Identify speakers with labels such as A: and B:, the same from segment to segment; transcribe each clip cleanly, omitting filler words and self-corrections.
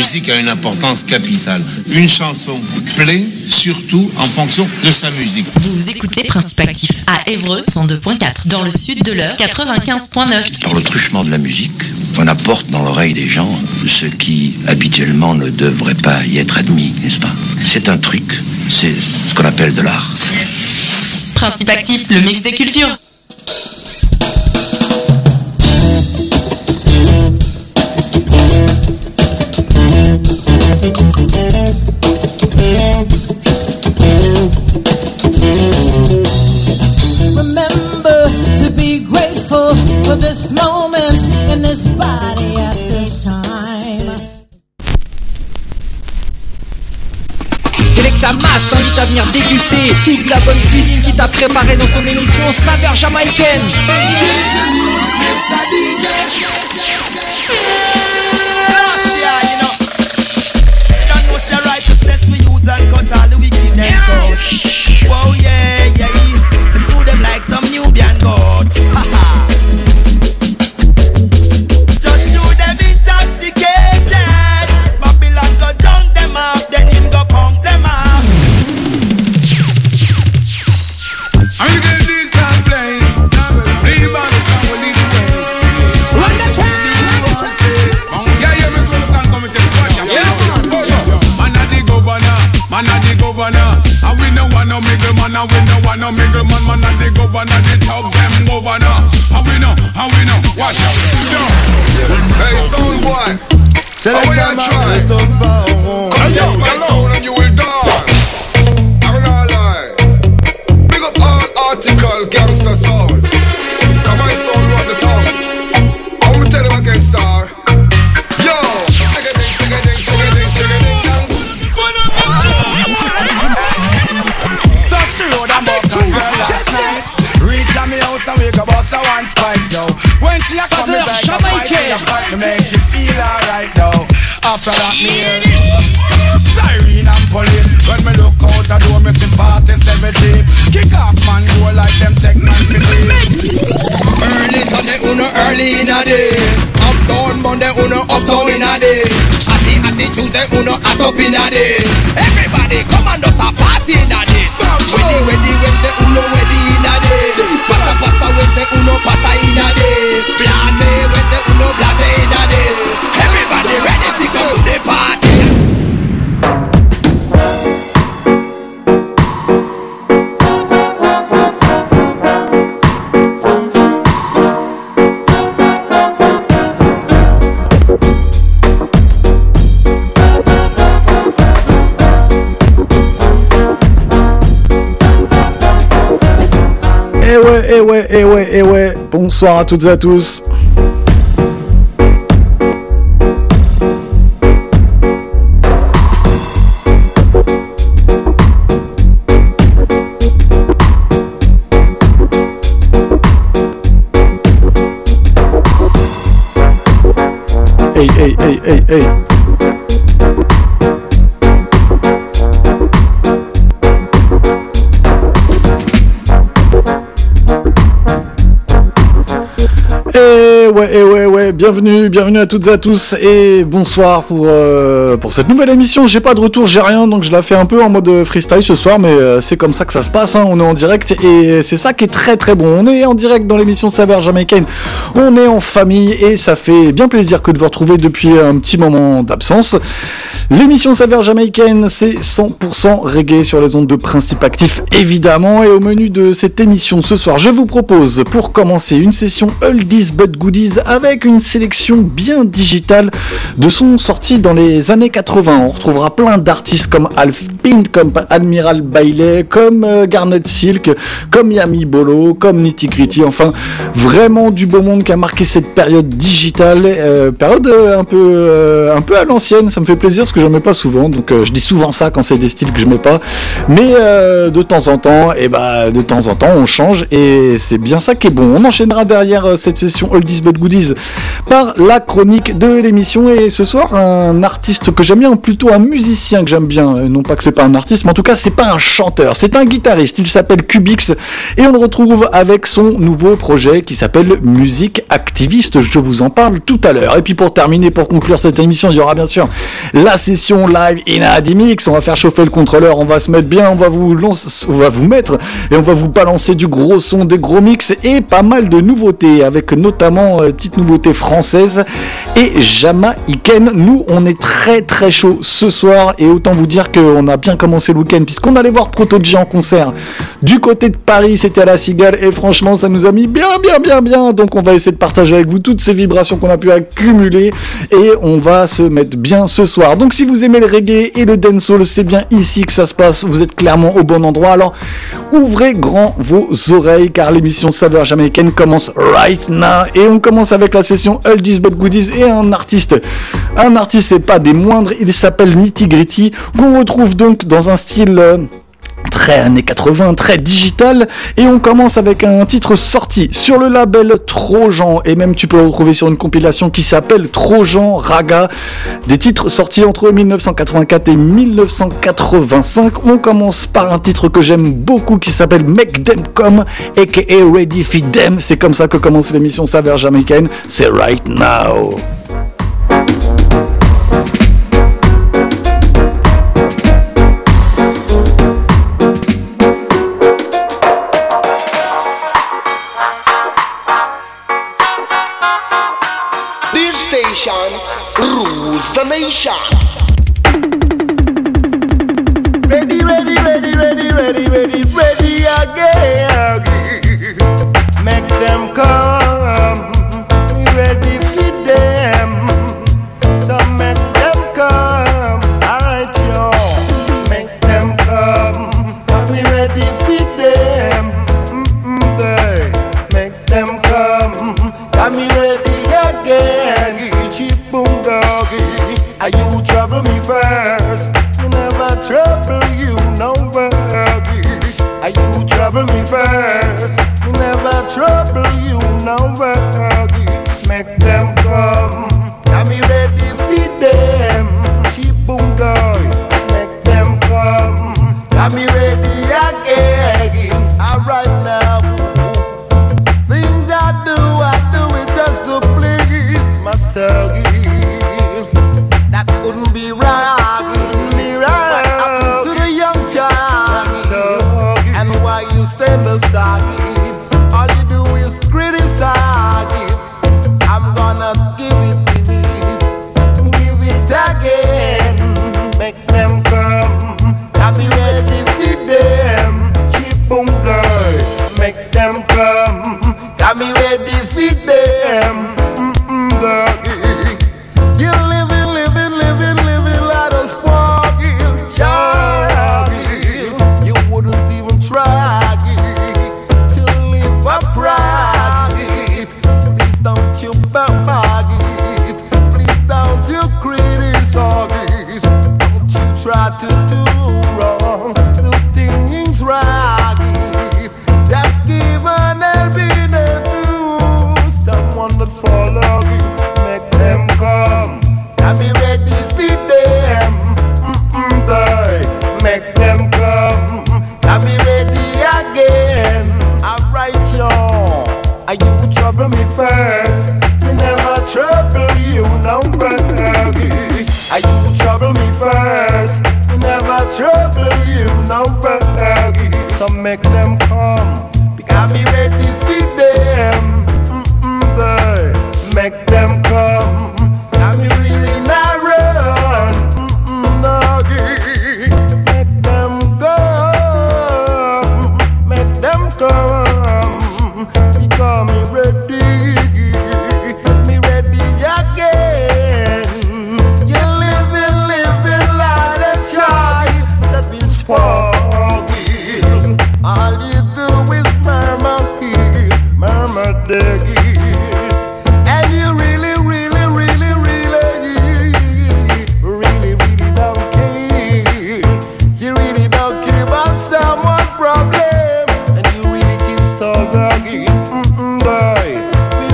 A: musique a une importance capitale. Une chanson plaît surtout en fonction de sa musique.
B: Vous écoutez Principe Actif à Évreux 102.4, dans le sud de l'heure 95.9.
C: Par le truchement de la musique, on apporte dans l'oreille des gens ce qui habituellement ne devrait pas y être admis, n'est-ce pas? C'est un truc, c'est ce qu'on appelle de l'art.
B: Principe Actif, le mix des cultures.
D: Remember to be grateful for this moment in this body at this time.
E: Selecta Mass t'invite à venir déguster toute la bonne cuisine qu'il t'a préparée dans son émission Saveurs Jamaïcaines.
F: Whoa, yeah, yeah, we fool them like some Nubian goat. Just do them intoxicated. Babylon go drunk them up, then him go punk them up.
G: Are you getting this and play? Leave on the song, we'll lead the way.
E: Run the track!
G: Yeah, yeah, me close and come and tell you what you man a the governor, man a the governor. And we no want no middle man, and we no want no middle man. Man a the governor, the thugs them governor. And we know, watch out. Hey, sound boy,
H: Select the master to power.
G: come test my sound and you will dance. I will not lie. Big up all article gangster sound. Come on, sound run the town. I will tell them again, star. Yo,
F: Touch the road and buck a girl last night. Reach at me house and wake up boss a one spice, yo. When she a come
E: Saveurs
F: inside the fight,
E: Jamaïcaines.
F: me a fight, me make she feel alright now. After that me hear siren and police. When me look out the door, me see 47 jeep. Kick off man, go like them take man for free. Early Sunday, uno early in a day. Uptown Monday, uno uptown in a day. Atty Tuesday, uno at up in a day. Everybody come and just a party in a day. Ready, Wednesday, uno ready in a day. Pasa, Wednesday, uno pasa in a day. Blase, Wednesday, uno blase in a day. Everybody ready to come to the party.
I: Eh ouais, bonsoir à toutes et à tous. Hey. Ouais, bienvenue à toutes et à tous et bonsoir pour cette nouvelle émission. J'ai pas de retour, j'ai rien, donc je la fais un peu en mode freestyle ce soir, mais c'est comme ça que ça se passe, hein. On est en direct et c'est ça qui est très très bon. On est en direct dans l'émission Saveurs Jamaïcaines, on est en famille et ça fait bien plaisir que de vous retrouver depuis un petit moment d'absence. L'émission Saveurs Jamaïcaines, c'est 100% reggae sur les ondes de Principe Actif, évidemment. Et au menu de cette émission ce soir, je vous propose pour commencer une session Oldies but Goodies avec une sélection bien digitale de sons sortis dans les années 80. On retrouvera plein d'artistes comme Alf Pint, comme Admiral Bailey, comme Garnet Silk, comme Yami Bolo, comme Nitty Gritty. Enfin, vraiment du beau monde qui a marqué cette période digitale, période un peu à l'ancienne. Ça me fait plaisir parce que j'en mets pas souvent, donc je dis souvent ça quand c'est des styles que je mets pas. Mais de temps en temps, on change et c'est bien ça qui est bon. On enchaînera derrière cette session Oldies but Goodies par la chronique de l'émission. Et ce soir, un artiste que j'aime bien, plutôt un musicien que j'aime bien. Non pas que c'est pas un artiste, mais en tout cas, c'est pas un chanteur, c'est un guitariste. Il s'appelle Cubix et on le retrouve avec son nouveau projet qui s'appelle Musique Activiste. Je vous en parle tout à l'heure. Et puis pour terminer, pour conclure cette émission, il y aura bien sûr la session live Inadimix. On va faire chauffer le contrôleur, on va se mettre bien, on va vous mettre et on va vous balancer du gros son, des gros mix et pas mal de nouveautés, avec notamment petites nouveautés françaises et jamaïcaines. Nous, on est très très chaud ce soir et autant vous dire qu'on a bien commencé le week-end puisqu'on allait voir Proto G en concert du côté de Paris, c'était à la Cigale et franchement ça nous a mis bien. Donc on va essayer de partager avec vous toutes ces vibrations qu'on a pu accumuler et on va se mettre bien ce soir. Donc si vous aimez le reggae et le dancehall, c'est bien ici que ça se passe, vous êtes clairement au bon endroit. Alors ouvrez grand vos oreilles car l'émission Saveur Jamaïcaine commence right now et on commence avec la session Oldies but Goodies et un artiste c'est pas des moindres, il s'appelle Nitty Gritty, qu'on retrouve donc dans un style très années 80, très digital, et on commence avec un titre sorti sur le label Trojan, et même tu peux le retrouver sur une compilation qui s'appelle Trojan Raga, des titres sortis entre 1984 et 1985. On commence par un titre que j'aime beaucoup qui s'appelle Make Them Come, aka Ready Feed Them. C'est comme ça que commence l'émission Saveur Jamaïcaine, c'est right now.
J: Rules the nation.
F: Ready, ready, ready, ready, ready, ready, ready again. Make them come, ready for them. So make them come, alright yo. Make them come, be ready for them. Make them come, be ready again. Boom doggy, are you trouble me first? Never trouble you, no buggy. Are you trouble me first? Never trouble you, no buggy. Make them come, I'm ready for them. Cheap boom doggy, make them come, I'm ready again. Alright now, things I do it just to please myself. Couldn't be right. What happened to the young child? And why you stand aside? All you do is criticize it. I'm gonna give it again. Make them come. I'll be ready for them. Cheap boom girl. Make them come. I'll be ready for them. Try to do wrong, do things right. Just give an helping hand to someone that follow you. Make them come, I'll be ready for them. Make them come, I'll be ready again. Alright y'all, are you trouble me first? Never trouble you, no buggy. Are you trouble me first? Never trouble you, no buggy. So make them come, I'll be ready for them. Make them come, I'll be really not run. Make them go, make them come, because me ready. All you do is murmur diggy, and you really don't care. You really don't care about someone's problem, and you really keep so doggy. Boy,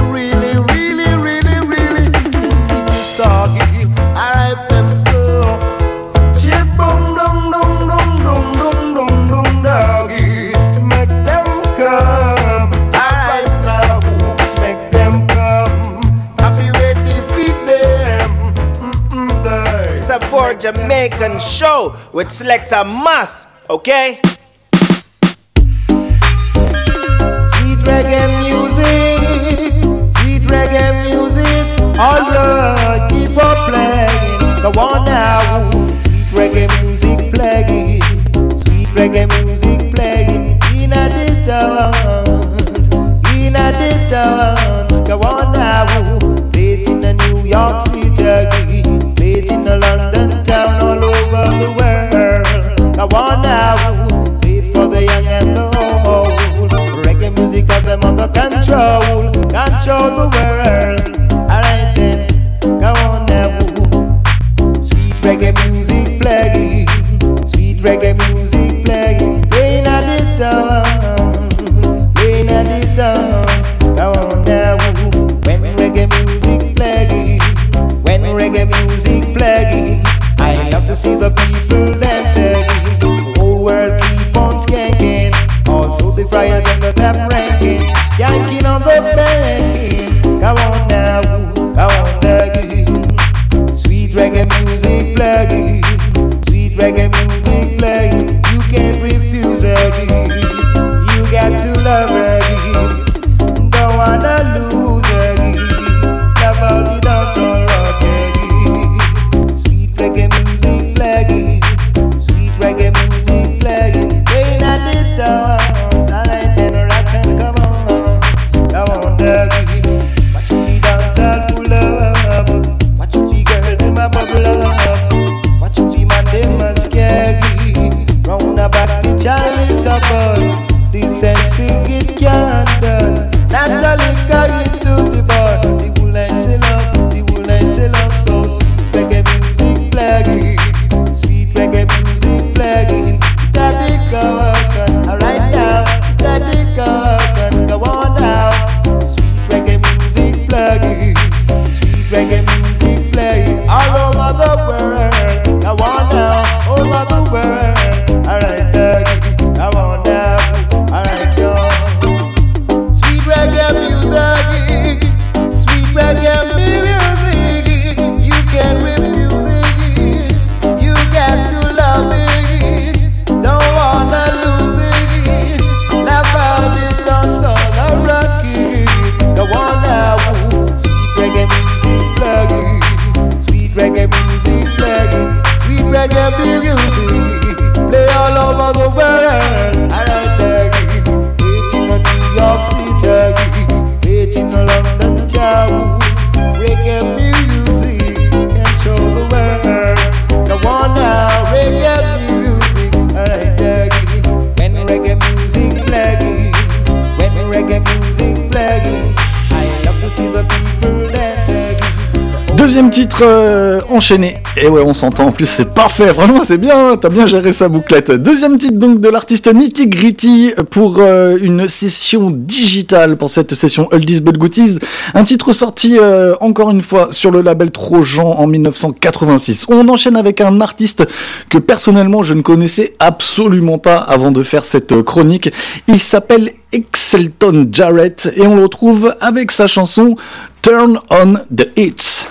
J: pure Jamaican show with Selector Mass, okay? Sweet reggae music, all right, keep on playing. Go on now, sweet reggae music playing, sweet reggae music playing. In a distance, go on now. Play it in the New York City, play it in the London town, all over the world. Go on now, play it for the young and the old. Reggae music have them under control the world. Alright then, go on now. Sweet reggae music playing, sweet reggae music playing. Playing at the dance, playing at the dance. Go on now. When reggae music playing, when reggae music playing, I love to see the people dancing. The whole world keep on skanking. Also the friars and the tap ranking, yanking on the banking. Go on now, go on again. Sweet reggae music playing, sweet reggae music playing. You can't refuse again. You got to love again. Don't wanna lose again. Love all the dance all rock again. Sweet reggae music playing, sweet reggae music playing. Playing at the dance, alright then rock and come on, go on again. Watch the dance all full up, watch the girl do my bubble up, watch the man dem a scary. Round the back the Chinese a ball, the sensing it can't done. Natalie carry to the bar, the wool and say love, the wool and say love. So sweet reggae music playing, sweet reggae music playing. Daddy go on, alright now, daddy go on now. Sweet reggae music playing, sweet reggae music playing. All over the world, go on now, over the world. Alright daddy, go on now, alright go. Sweet reggae music, sweet reggae music. You can't refuse it, you got to love it. Don't wanna lose it. Love all it dance all a rock it. Go on now, sweet reggae music playing, sweet reggae music playing, sweet reggae music. Play all over the world. Alright, Peggy. Wait in the New York City, wait in the London town. Reggae music can show the world. Go on now, reggae music. Alright, Peggy. When reggae music playing, when reggae music playing, I love to see the people dancing.
I: Deuxième titre enchaîné. Et ouais, on s'entend en plus, c'est parfait. Vraiment, c'est bien. T'as bien géré sa bouclette. Deuxième titre donc de l'artiste Nitty Gritty pour une session digitale pour cette session Oldies But Goodies. Un titre sorti encore une fois sur le label Trojan en 1986. On enchaîne avec un artiste que personnellement je ne connaissais absolument pas avant de faire cette chronique. Il s'appelle Exelton Jarrett et on le retrouve avec sa chanson Turn on the Hits.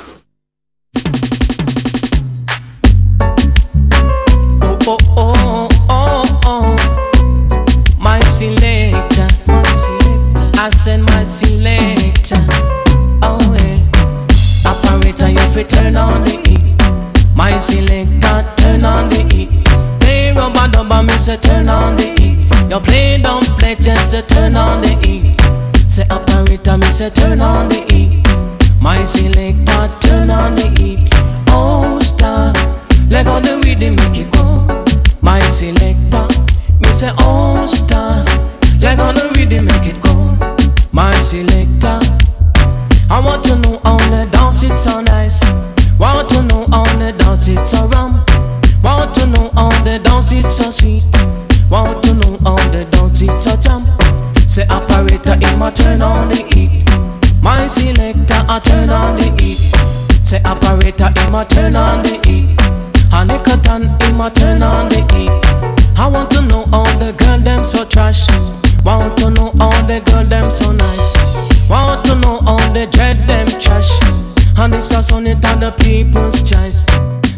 K: Oh, oh, oh, oh, my selector, I said my selector, oh yeah, operator you fi turn on the heat, my selector turn on the heat, play rubber dubber me say turn on the heat, you play don't play just say turn on the heat, say operator me say turn on the heat, my selector turn on the heat, oh star, leg on the rhythm make it go. My selector, me say oh star, leg on the rhythm make it go. My selector, I want to know how the dance it's so nice. Want to know how the dance it's so rum. Want to know how the dance it's so sweet. Want to know how the dance it's so jump. Say operator, it my turn on the heat. My selector, I turn on the heat. Say operator, it my turn on the heat. And the cotton in my turn on the heat. I want to know all the girl them so trash. Want to know all the girl them so nice. Want to know all the dread them trash. And it's a son it on the people's choice.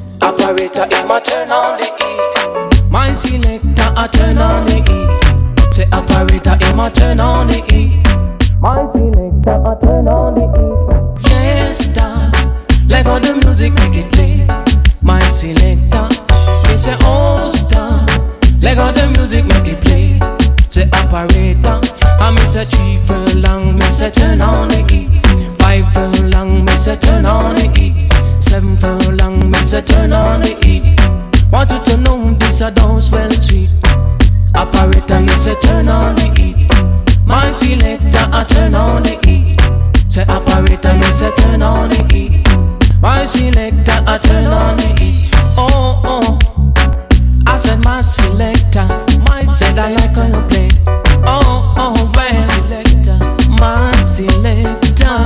K: operator, it my turn on the heat. My selector, I turn on the heat. Say operator, it my turn on the heat. My selector, I turn on the heat. Yes, star, let go the music, make it play. My selector, they say oh star, let go the music, make it play. Say operator, I miss a 3 furlong, miss a turn on the heat. 5 furlong, miss a turn on the heat. 7 furlong, miss a turn on the heat. Want you to know this I don't swell sweet. Operator, miss a turn on the heat. My selector, I turn on the heat. Say operator, miss a turn on the heat. My selector, I turn on the heat. Oh, oh, I said my selector. Said I like how you play. Oh, oh, well, selector. My selector.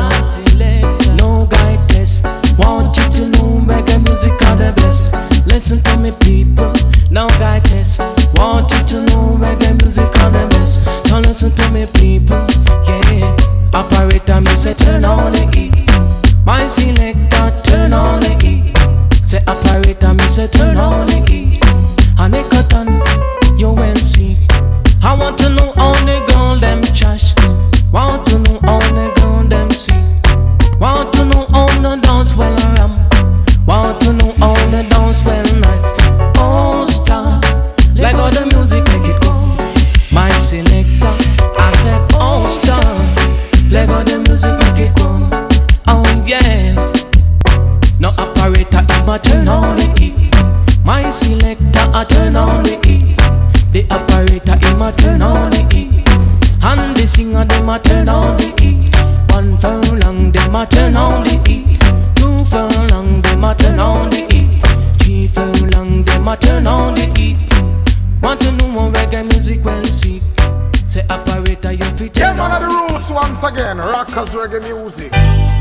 K: No guy test. Want you to know reggae music are the best. Listen to me people, no guy test. Want you to know reggae music are the best. So listen to me people, yeah. Operator, me say turn on the heat. My selector, turn on the heat. Say operator, me say turn on the heat. And they cut on, you well sweet. I want to know how they girl them trash. Want to know how they girl them sweet. Want to know how they dance well ram. Want to know how they dance well nice. Oh star, like all the music make it go. My selector, I said oh star, like all the music make it go. Oh yeah. No operator, it my turn on the heat. My selector, I turn on the heat. The operator, it my turn on the heat. And the singer, they my turn on the heat. 1 furlong, they my turn on the heat. 2 furlong, they my turn on the heat. 3 furlong, they my turn on the heat. Want to know more reggae music well sweet. Say operator, you fit turn on the heat.
F: Yeah, man, the roots once again, rockers reggae music.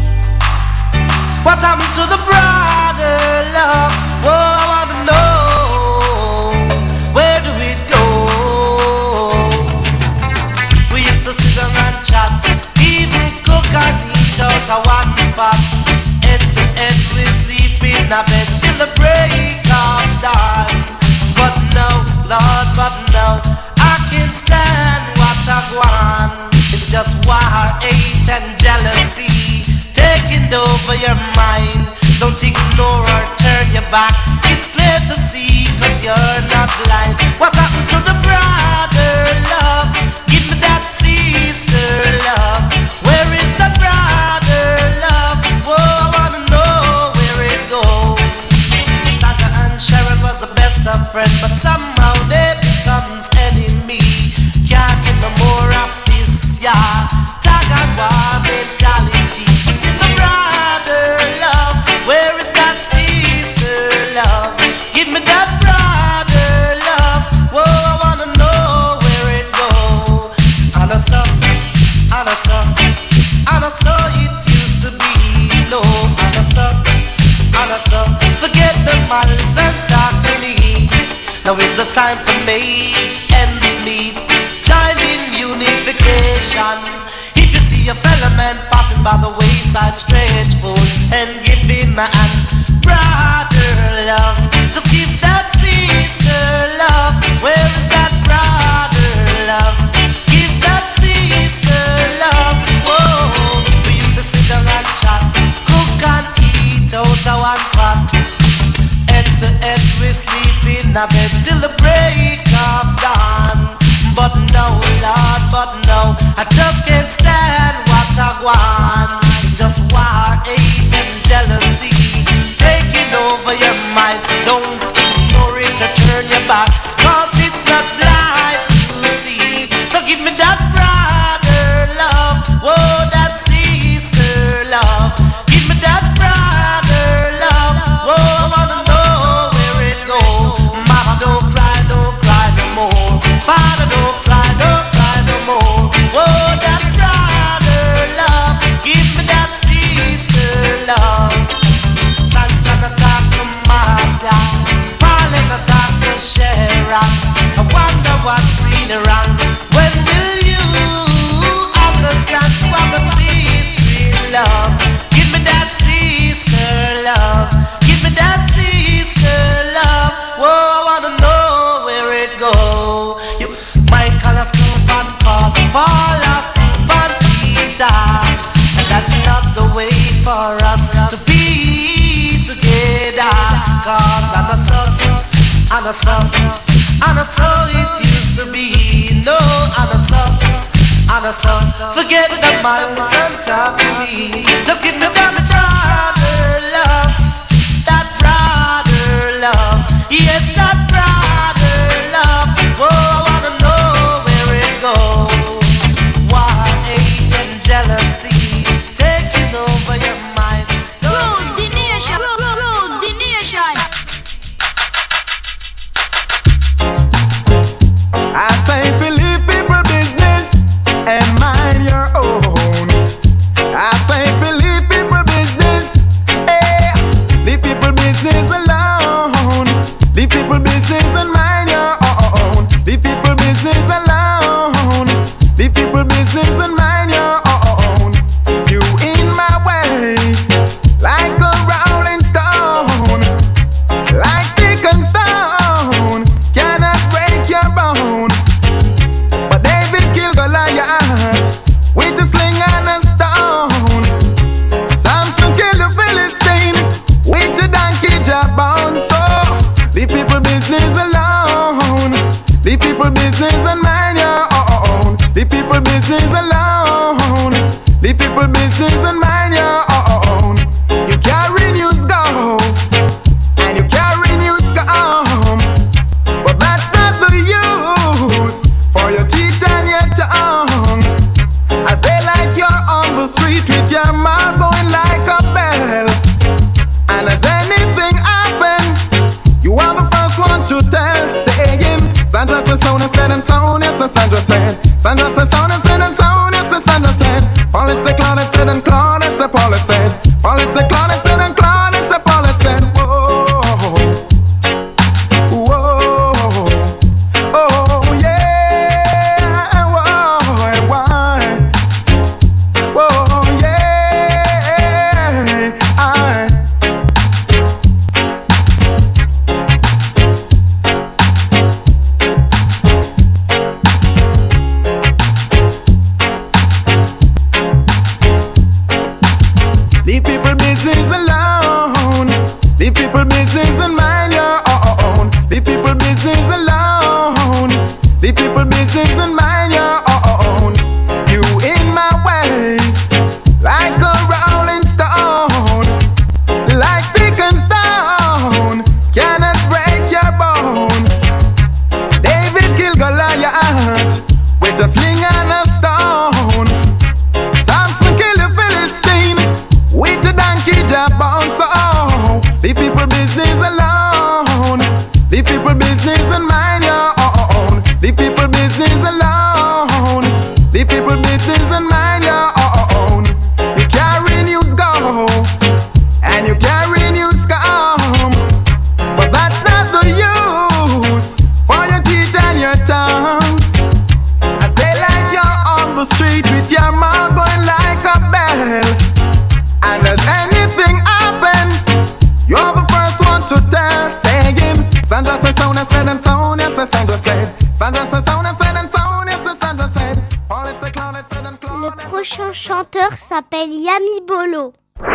L: What happened to the brother love? Oh, I wanna know, where do we go? We used to sit down and chat, even cook and eat out of one pot. Head to head we sleep in a bed till the break of dawn. But now, Lord, but now I can't stand what I want. It's just war, hate and jealousy taking over your mind. Don't ignore or turn your back. It's clear to see, cause you're not blind. What happened to the brother love? Give me that sister love. Where is the brother love? Whoa, I wanna know where it goes. Saga and Sharon was the best of friends, but somehow they becomes enemy. Can't get no more of this, yeah. Tag and war mentality. Where is that sister love? Give me that brother love. Whoa, I wanna know where it goes. And I saw it used to be low. And I saw, forget the malice and talk to me. Now is the time to make ends meet. Child in unification. If you see a fella man passing by the wayside, stretch forth and give him a hand. Brother love, just give that sister love. Where is that brother love? Give that sister love. Whoa, we used to sit down and chat, cook and eat out of one pot. Head to head we sleep in a bed till the break of dawn. But no, Lord, but no, I just can't stand what I want. It's just war, hate and jealousy taking over your mind. Don't ignore it or turn your back, cause it's not blind to see. So give me that brother love. Whoa, that sister love. Give me that brother love. Whoa, I wanna know where it goes. Mama, don't cry no more. Father, don't cry no more. Whoa, that brother dark. And that's not the way for us to be together. Cause on a so it used to be. No, on a so forget the miles and talk to me. Just give me some brother love. That brother love. Yes, that brother love. Oh, I wanna know where it goes. Why hate and jealousy taking over your mind?
M: Rules the nation. Rules the nation.
N: I say believe people business and mind your own. I say believe people business. Hey, leave people business alone. Leave people business and mind your own. Leave people business alone. Leave people business and mind your own. You in my way, like a rolling stone, like thick and stone, cannot break your bone. But David killed Goliath with a sling and a stone. Samson killed the Philistine with a donkey jawbone. So leave people business alone. Leave people business and mind your own. Leave people business alone. Leave people business and mind your own. You carry news go and you carry news come, but that's not the use for your teeth and your tongue. I say like you're on the street with your mouth going like a bell, and as anything happen, you are the first one to tell. Saying Sandra says sound and said and sound, yes, the Sandra said. Sandra says sound and said and sound, yes, the Sandra said. Paul it said Claude it said and Claude it said Paul it said. Paul it said Claude it said and Claude it said Paul it said. Whoa, whoa, oh yeah, whoa, and why? Whoa, yeah, leave people business alone. Leave people business and mind your own. Leave people business alone. Leave people business and mind your own. You in my way, like a rolling stone, like thick and stone, cannot break your bone. David killed Goliath with a sling and a stone. Samson killed the Philistine with a donkey jawbone. So leave people business alone. Leave people business and mind your own. Leave people business alone. Leave people business and mind your own. You carry news go and you carry news come, but that's not the use for your teeth and your tongue. I say like you're on the street with your mouth going like a bell, and as anything happen, you're the first one to tell. Saying Sandra says sound and said and sound, yes, the Sandra said. Sandra says sound and said and sound, yes, the Sandra said. Paul it said Claude it said and Claude.
M: Le prochain chanteur s'appelle Yami Bolo.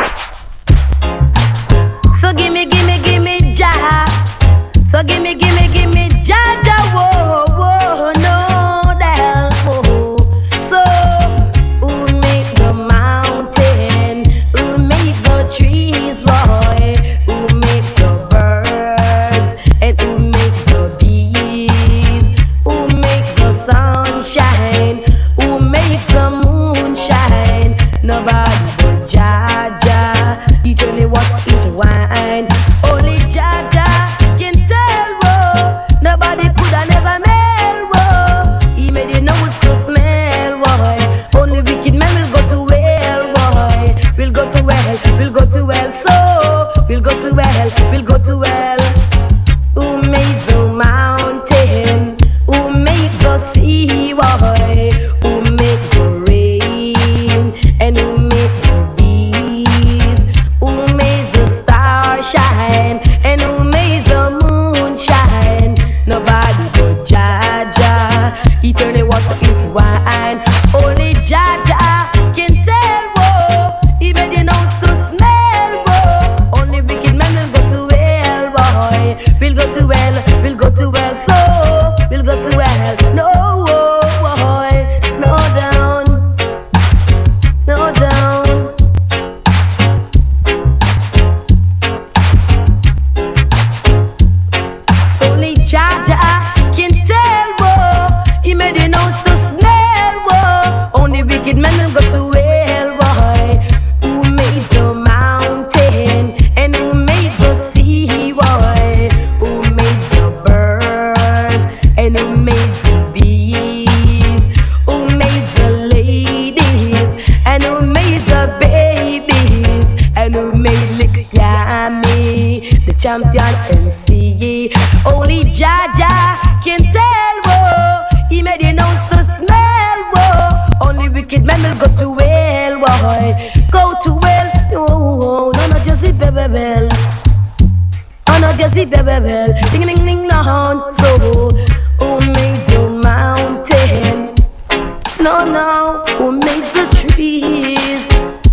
O: So gimme Jah. So gimme Jah, Jah, whoa, whoa, no doubt. Whoa. So who make the mountain? Who makes the trees, Lord? Who makes the birds? And who makes the bees? Who makes the sunshine? Who makes the moonshine? Nobody but Jah, Jah. Eat only water, eat wine. Only Jah, Jah can tell. Whoa. Nobody could have never made go to hell, boy? Who made the mountain and who made the sea, boy? Who made the birds and who made the bees? Who made the ladies and who made the babies? And who made Lick Yummy, the champion MC? Only Jaja can tell, whoa. He made the nose to smell, whoa. Only wicked men will go to hell, boy. Go to hell, oh, no, no, just the baby bell. Oh, no, just the baby bell. Ding, ding, ding, no, so who made the mountain? No, no, who made the trees?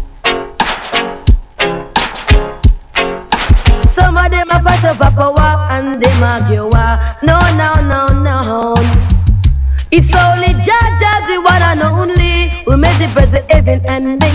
O: Some of them are part of Papa and them argue. No, no, no, no. It's only Jaja, the one and only, who made the birds, the heaven and the